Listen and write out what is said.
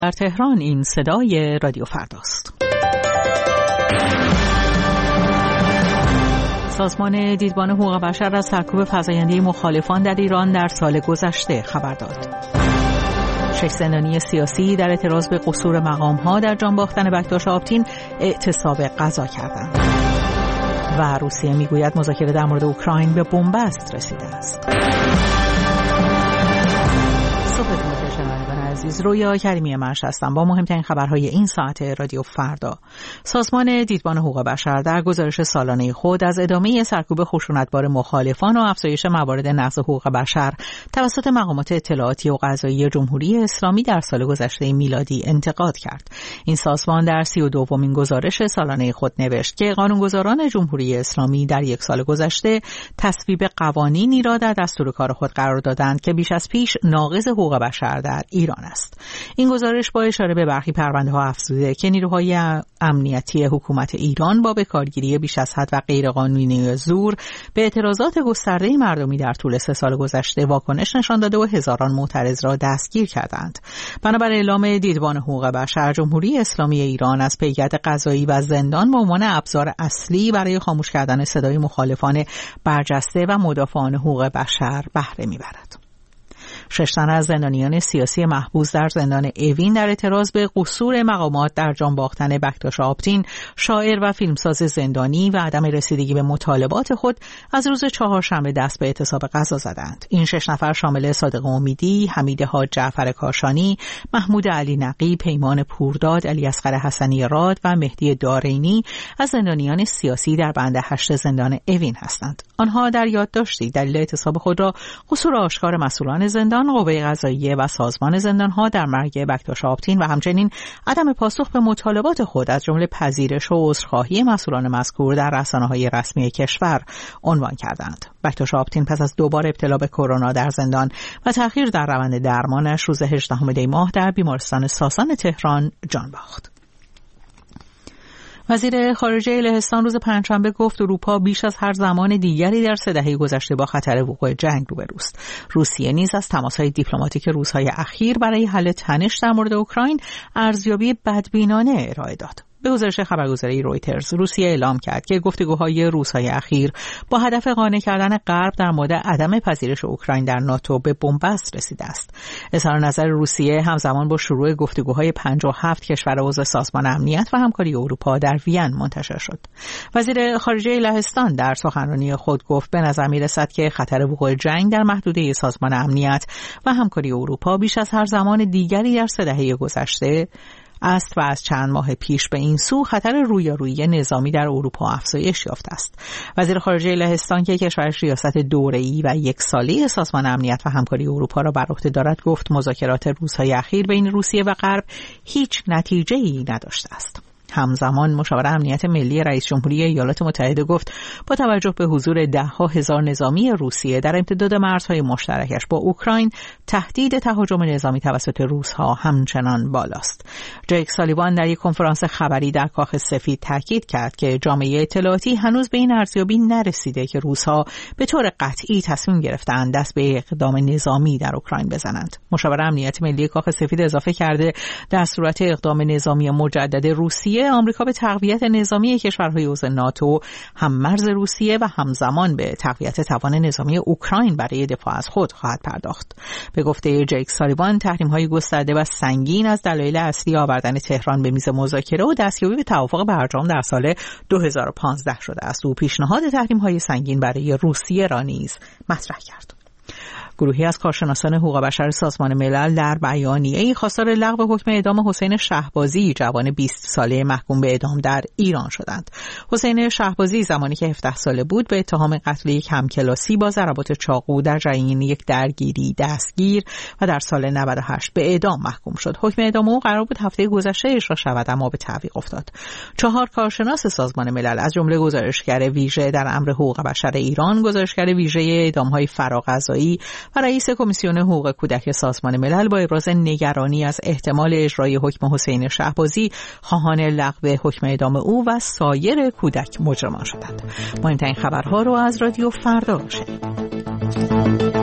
در تهران این صدای رادیو فرداست. سازمان دیدبان حقوق بشر از سرکوب فزاینده مخالفان در ایران در سال گذشته خبر داد. 6 زندانی سیاسی در اعتراض به قصور مقام‌ها در جان باختن بکتاش آبتین اعتصاب قضا کردند. و روسیه میگوید مذاکره در مورد اوکراین به بنبست رسیده است. عزیز، رویا کریمی مرش هستم با مهمترین خبرهای این ساعت رادیو فردا. سازمان دیدبان حقوق بشر در گزارش سالانه خود از ادامه سرکوب خشونتبار مخالفان و افزایش موارد نقض حقوق بشر توسط مقامات اطلاعاتی و قضایی جمهوری اسلامی در سال گذشته میلادی انتقاد کرد. این سازمان در 32مین گزارش سالانه خود نوشت که قانونگذاران جمهوری اسلامی در یک سال گذشته تصویب قوانینی را در دستور کار خود قرار دادند که بیش از پیش ناقض حقوق بشر در ایران است. این گزارش با اشاره به برخی پرونده‌ها افزوده که نیروهای امنیتی حکومت ایران با بکارگیری بیش از حد و غیرقانونی زور به اعتراضات گسترده مردمی در طول 3 سال گذشته واکنش نشان داده و هزاران معترض را دستگیر کردند. بنابر اعلام دیدبان حقوق بشر، جمهوری اسلامی ایران از پیگرد قضایی و زندان به عنوان ابزار اصلی برای خاموش کردن صدای مخالفان برجسته و مدافعان حقوق بشر بهره می‌برد. 6 تن از زندانیان سیاسی محبوس در زندان اوین در اعتراض به قصور مقامات در جان باختن بکتاش آبتین، شاعر و فیلمساز زندانی و عدم رسیدگی به مطالبات خود، از روز چهارشنبه دست به اعتصاب قضا زدند. این 6 نفر شامل صادق امیدی، حمید حاج جعفر کاشانی، محمود علی نقی، پیمان پورداد، علی اصغر حسنی راد و مهدی دارینی از زندانیان سیاسی در بند 8 زندان اوین هستند. آنها در یادداشتی دلیل اعتصاب خود را قصور آشکار مسئولان زندان، قوه قضاییه و سازمان زندانها در مرگ بکتاش آبتین و همچنین عدم پاسخ به مطالبات خود از جمله پذیرش و عذرخواهی مسئولان مذکور در رسانه‌های رسمی کشور عنوان کردند. بکتاش آبتین پس از دوباره ابتلا به کرونا در زندان و تأخیر در روند درمانش روز 18 دی ماه در بیمارستان ساسان تهران جان باخت. وزیر خارجه لهستان روز پنجشنبه گفت اروپا بیش از هر زمان دیگری در 3 دهه گذشته با خطر وقوع جنگ روبروست. روسیه نیز از تماس‌های دیپلماتیک روزهای اخیر برای حل تنش در مورد اوکراین ارزیابی بدبینانه ارائه داد. به گزارش خبرگزاری رویترز، روسیه اعلام کرد که گفتگوهای روزهای اخیر با هدف قانع کردن غرب در مورد عدم پذیرش اوکراین در ناتو به بنبست رسیده است. اظهار نظر روسیه همزمان با شروع گفتگوهای 57 کشور عضو سازمان امنیت و همکاری اروپا در وین منتشر شد. وزیر خارجه لهستان در سخنرانی خود گفت به نظر می‌رسد که خطر وقوع جنگ در محدوده سازمان امنیت و همکاری اروپا بیش از هر زمان دیگری در 3 دهه گذشته است و از چند ماه پیش به این سو خطر رویارویی نظامی در اروپا افزایش یافته است. وزیر خارجه لهستان که کشورش ریاست دوره‌ای و 1 ساله سازمان امنیت و همکاری اروپا را بر عهده دارد گفت مذاکرات روزهای اخیر بین روسیه و غرب هیچ نتیجه‌ای نداشته است. همزمان مشاور امنیت ملی رئیس جمهوری ایالات متحده گفت با توجه به حضور 10,000 نظامی روسیه در امتداد مرزهای مشترکش با اوکراین، تهدید تهاجم نظامی توسط روس‌ها همچنان بالاست. جیک سالیوان در یک کنفرانس خبری در کاخ سفید تاکید کرد که جامعه اطلاعاتی هنوز به این ارزیابی نرسیده که روس‌ها به طور قطعی تصمیم گرفته‌اند دست به اقدام نظامی در اوکراین بزنند. مشاور امنیت ملی کاخ سفید اضافه کرده در صورت اقدام نظامی مجدد روسیه، آمریکا به تقویت نظامی کشورهای عضو ناتو هم مرز روسیه و همزمان به تقویت توان نظامی اوکراین برای دفاع از خود خواهد پرداخت. به گفته جیک سالیوان، تحریم‌های گسترده و سنگین از دلایل اصلی آوردن تهران به میز مذاکره و دستیابی به توافق برجام در سال 2015 شده است. او پیشنهاد تحریم‌های سنگین برای روسیه را نیز مطرح کرد. گروهی از کارشناسان حقوق بشر سازمان ملل در بیانیه‌ای خواستار لغو حکم اعدام حسین شهبازی، جوان 20 ساله محکوم به اعدام در ایران شدند. حسین شهبازی زمانی که 17 ساله بود به اتهام قتل یک همکلاسی با ضربات چاقو در جریان یک درگیری دستگیر و در سال 98 به اعدام محکوم شد. حکم اعدام او قرار بود هفته گذشته اجرا شود اما به تعویق افتاد. 4 کارشناس سازمان ملل از جمله گزارشگر ویژه در امر حقوق بشر ایران، گزارشگر ویژه اعدام‌های فراقضایی و رئیس کمیسیون حقوق کودک سازمان ملل با ابراز نگرانی از احتمال اجرای حکم حسین شهبازی خواهان لغو حکم اعدام او و سایر کودک مجرمان شدند. مهمترین خبرها رو از رادیو فردا شنیدید.